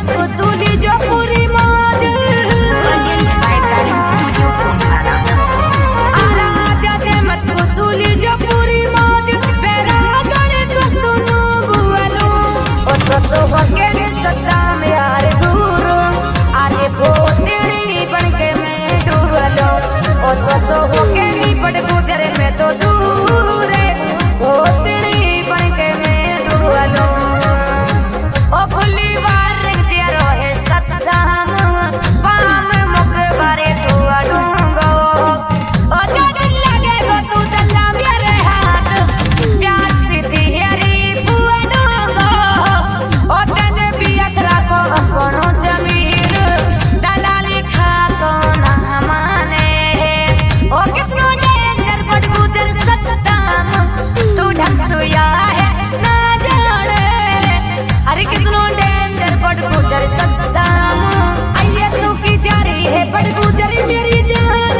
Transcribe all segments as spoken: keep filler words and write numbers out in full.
मत तूली जो पूरी मौज आला जाते मत तूली जो पूरी मौज बेरा गणे तो सुनो बुआलो ओ तो सो के ने सदाम यार दूर आरे भोतड़ी बन के मैं डूबलो ओ तो सो के नी पड़ गुजरे में तो दूर भोतड़ी बन के मैं डूबलो ओ खुली वार रख दिया रोहे सतदाम पाम मुख बारे तू अडूंगो ओ जो दिल लगे गो तू दल्ला मेरे हाथ प्यार सीधी हरी बुआ डूंगो ओ तने भी अखरा को अपनो जमीर दलाली खा तो ना माने ओ कितनो डेंजर पड़ गुजर सतदाम तू ढंग सुया है ना जाने अरे कितनो डेंजर पड़ गुजर सद्दाम आइए सूखी जारी है पड़ गुजरी मेरी जान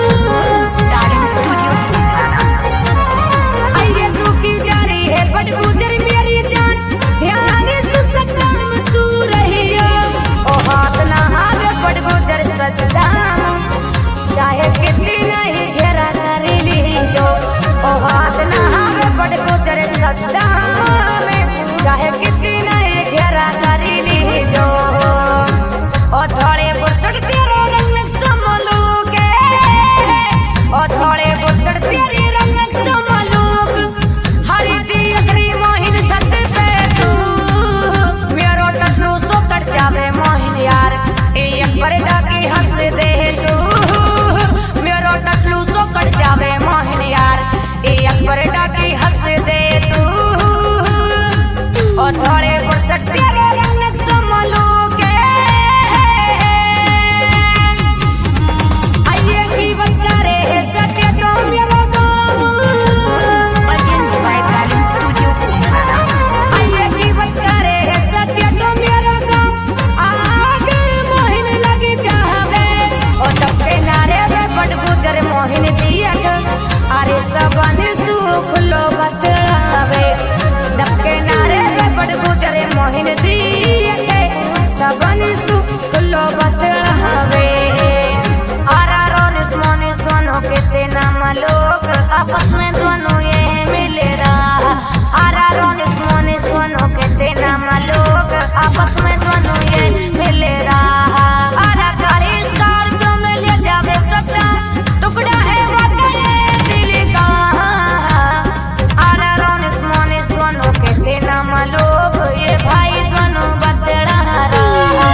आइए सूखी जारी है पड़ गुजरी मेरी जान ध्यान से सद्दाम तू रही ओ हाथ ना हावे पड़ गुजर सद्दाम चाहे कितनी नहीं घेरा कर लीजो ओ हाथ ना हावे पड़ गुजर सद्दाम चाहे कितनी नहीं घेरा करी लीजो ओ थोड़े बुसड़ तेरे रंग समलू के ओ थोड़े बुसड़ तेरे रंग समलू हरी दी अखरी मोहिन छत पे तू मेरो टटलू सो कट जावे मोहिन यार एक पर्दा की हंस दे तू मेरो टटलू सो कट जावे मोहिन यार एक पर्दा की हंस दे तू ओ थोड़े बुसड़ तेरे रंग समलू के आइए की बात करे सत्य तो मेरा काम आइए की बात करे सत्य तो मेरा काम आगे मोहिन लगी चाहवे ओ तब के नारे में पट गुजर मोहिन दिया अरे सबन सुख लो बतलावे दबके नारे में पड़ गुजरे मोहिन दिए सबन सुख लो बतलावे आरा रोनिस मोनिस दोनों के तेना मलोक आपस में दोनों ये मिले रहा आरा रोनिस मोनिस दोनों के तेना मलोक आपस में दोनों ये मिले रहा आरा काली स्कॉर्पियो में ले जावे सद्दाम टुकड़ा है लोग ये भाई दोनों बतड़ा रहा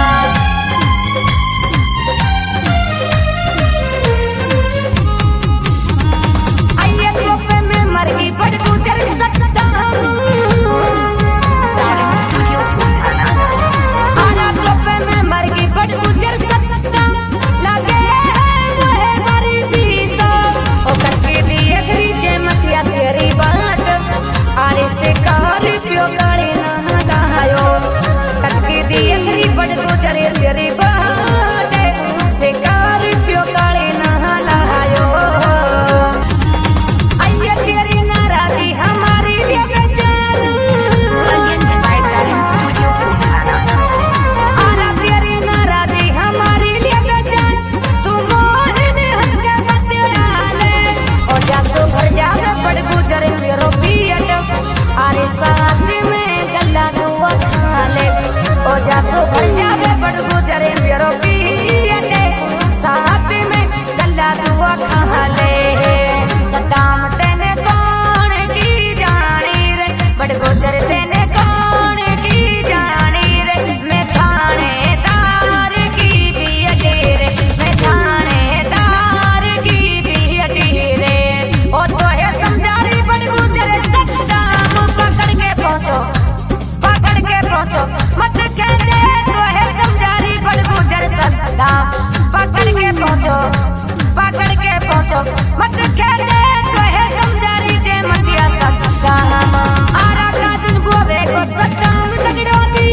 आइए तोपे में मर गई पड़ गुजर सद्दाम आरा तोपे में मर गई पड़ गुजर सद्दाम लगे है मोहे मरी भी सो ओ करके दिए घरी जे मथिया तेरी बाट आरे से कारी पियो काली ना दायो कटके दिए घरी पड़ गुजरे तेरी बाटे से कारी पियो काली ना लायो आइए तेरी नाराजी हमारी लिए बेजान आरा तेरी नाराजी हमारी लिए बेजान तू मोहन हंस के बतड़ा ले ओ जासो भर जावे पड़ गुजरे मेरो पियट अरे साथ में गल्ला दुआ खा ले ओ जासो भर जावे पड़ गुजरे मेरो पियटे साथ में गल्ला दुआ खा ले सद्दाम तेने कौन की जानी रे बड़ गुजर तेने कौन की जानी रे मैं थानेदार की पियटे रे मैं थानेदार की पियटे रे ओ तो है समझारी बड़ गुजरे सद्दाम पकड़ के पहुंचो पकड़ के पहुंचो मत कहते तो है समझारी बड़ गुजर सद्दाम पकड़ के पहुंचो पकड़ के पहुंचो मत कहते तो है समझारी जे मतिया सद्दाम आरा का दिन गोवे को सद्दाम तगड़ो दी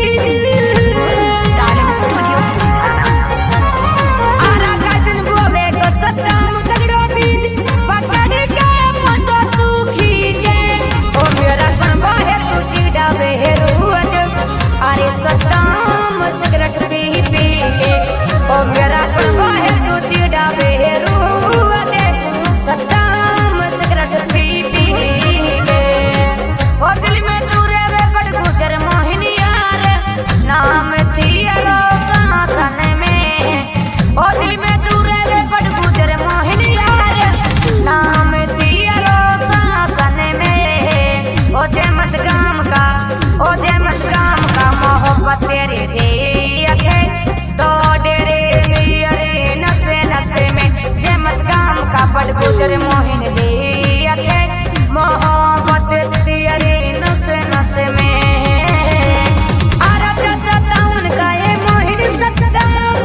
आरा का दिन गोवे को सद्दाम तगड़ो बीज पकड़ के पहुंचो तू खींचे ओ मेरा कनवा है तू चिड़ावे है रोज अरे सद्दाम सिगरेट मेरा कुड़वा है तू चिड़ा बेरू दे सद्दाम सिगरेट पी पी के ओ दिल में तू रे वे बड़ गुजर मोहिनी यार नाम तेरा शासन में ओ दिल में तू रे वे बड़ गुजर मोहिनी यार नाम तेरा शासन में ओ जय मत गाम का ओ जय मत गाम का मोहब्बत तेरे दे तो डेरे अरे नशे नशे में जय मत गाम का बड़ गुजर मोहिन दे मोहब्बत तेरे नशे नशे में आरा चाचा टाउन का ये मोहिन सद्दाम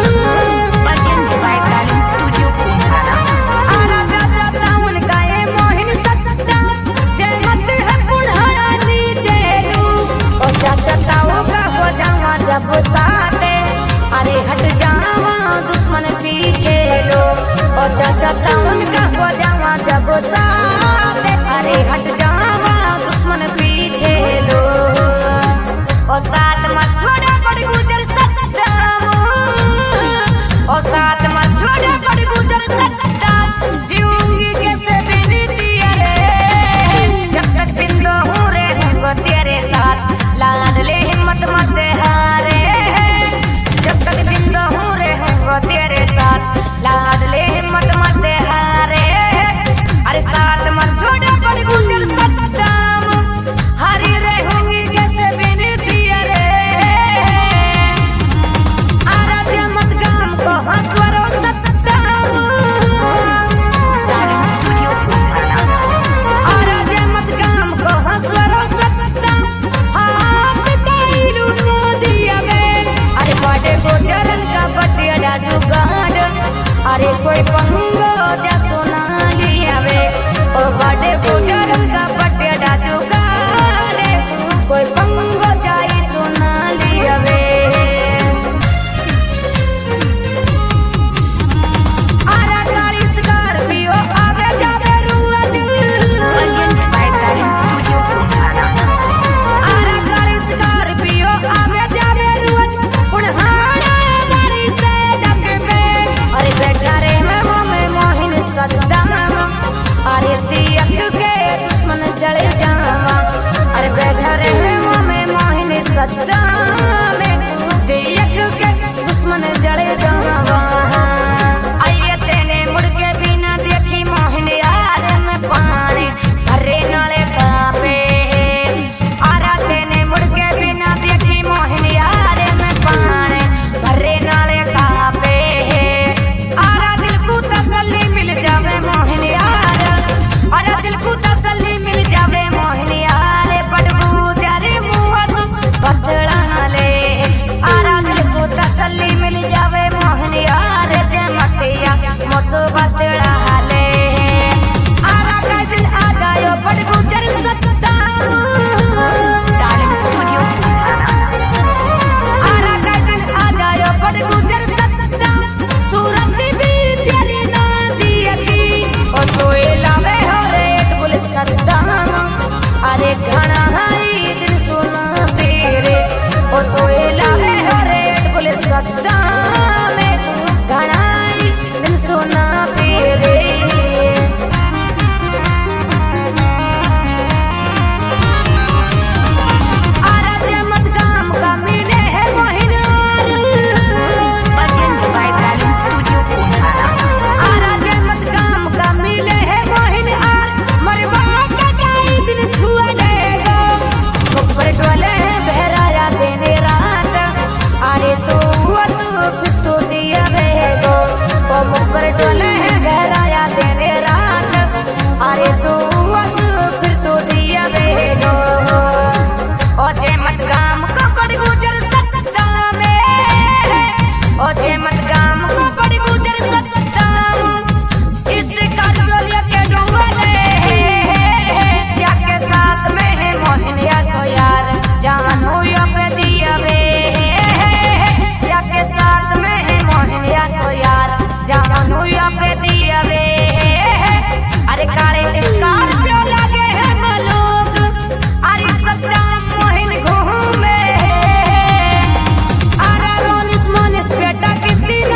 आरा चाचा टाउन का ये मोहिन सद्दाम जय मत है बुढ़ाना नीचे लू ओ चाचा ताऊ का हो जावा जब साथे अरे हट जावा दुश्मन पीछे लो ओ चाचा टाउन का हो जावा जब साथ अरे हट जावा दुश्मन पीछे लो ओ साथ मत छोड़ा बड़ गुजर सद्दाम ओ साथ मत छोड़ा बड़ गुजर सद्दाम जीऊंगी कैसे बिनती अरे जब तक जिंदा हूँ रे रहूंगा तेरे साथ लाडले हिम्मत मत हारे जब तक जिंदा हूँ रहूंगा तेरे साथ लाडले हिम्मत मत हारे अरे साथ मत छोड़ा बड़ गुजर सद्दाम हरी रहूंगी कैसे बिनती अरे आराध्य मत गाम को हंसवरो सद्दाम आराध्य मत गाम को हंसवरो सद्दाम हाथ कईलू दिया में अरे बड़े गुजरन का बटिया जुगाड़ अरे कोई पंगो जा सोना लिया वे ओ बड़े गुजरन का बटिया जुगाड़ कोई पंगो जाई सोना लिया वे आरा काली स्कॉर्पियो आवे जावे रुआज आरा काली स्कॉर्पियो आवे जावे रुआज पुनहाड़ा गाड़ी से जग में अरे बैठा रे मैं में मोहिन सद्दाम अरे दियक के दुश्मन जल जावा अरे बैठा रे मैं मोहिन सद्दाम दियक के दुश्मन जल जावा आइए तेने मुड़ के बिना देखी मोहिन यार में पानी भरे नाले कापे आरा तेने मुड़ के बिना देखी मोहिन यार में पानी भरे नाले कापे आरा दिल को तसल्ली मिल जावे मोहिन यार आरा दिल को तसल्ली मिल जावे मोहिन यार बड़बू जारे मुआसु बदला ले आरा दिल को तसल्ली मिल जावे मोहिन यार जय मतिया मोसु बदला ले आरा का दिन आ जायो बड़ गुजर सद्दाम आरा का दिन आ जायो बड़ गुजर सद्दाम सूरत भी तेरी ना दियती ओ तोए लावे हो रे बुल सद्दाम अरे घना हाई दिल सुना तेरे ओ तोए लावे हो रे बुल सद्दाम घना हाई दिल सुना तेरे आरा जय मत गाम का मिले है मोहिन आरा जय मत गाम का मिले है मोहिन आर मरवा का कई दिन छुआ देगा ऊपर डोले है बहराया देने रात अरे तू असुख तू दिया बेगो ओ ऊपर डोले है बहराया देने रात अरे तू असुख तू दिया बेगो ओ जय मत गाम को बड़ गुजर सद्दाम ओ जय मत गाम को बड़ गुजर सद्दाम इस कारगोलिया के डूबले या के साथ में है मोहिन या तो यार जानू या पे दिया वे या के साथ में है मोहिन या तो यार जानू या पे दिया वे अरे काले स्कॉर्पियो लगे है मलोक अरे सद्दाम मोहिन घूमे आरा रोनिस मोनिस बेटा कितनी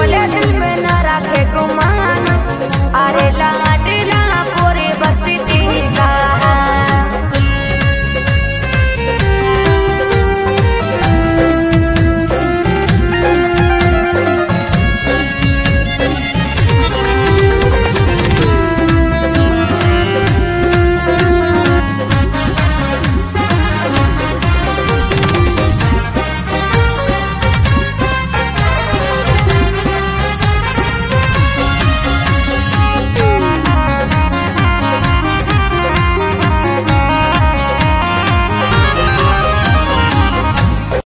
बोले दिल में ना रखे गुमान, अरे ला